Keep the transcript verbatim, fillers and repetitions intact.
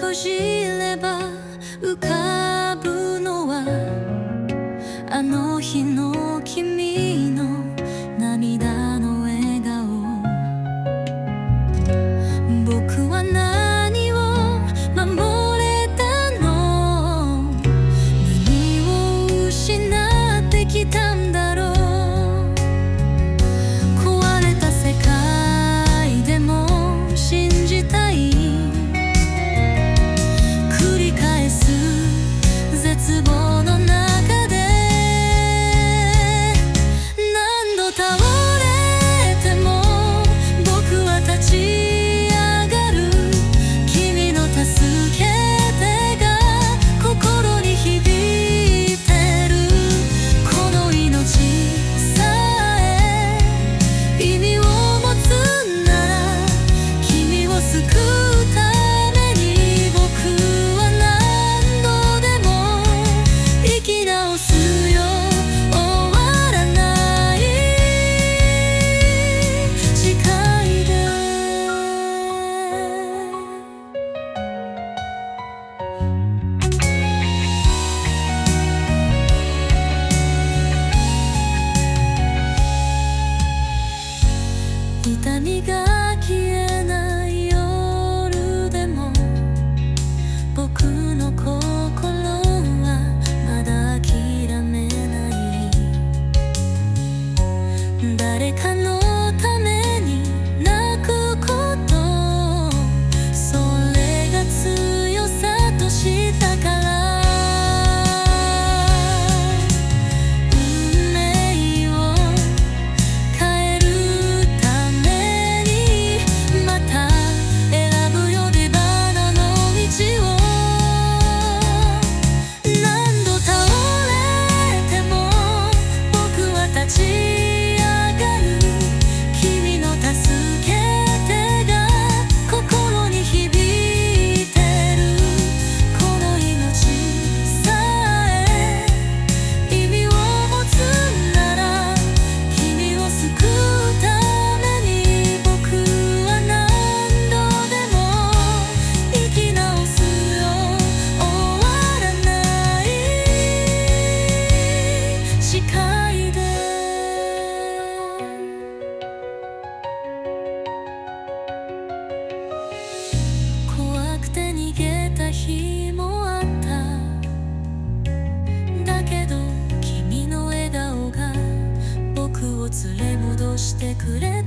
閉じれば浮かぶのはあの日の君の涙の笑顔。僕は何を守れたの？何を失ってきたんだろう。壊れた世界でも信じたい。繰り返す絶望の中で何度倒れても僕は立ち上がる。君の助け手が心に響いてる。この命さえ意味を持つなら君を救うために僕は何度でも生き直すよ。終わらない誓いで痛みが消えない夜でも僕の心はまだ諦めない。誰かのために泣くこと、それが強さとしたから。運命を変えるためにまた選ぶよ出花の道を。何度倒れても僕は立ち上がる。君の助け手が心に響いてる。この命さえ意味を持つなら君を救うために僕は何度でも生き直すよ。終わらない誓いで。怖くて逃げた日もあった。だけど君の笑顔が僕を連れ戻してくれ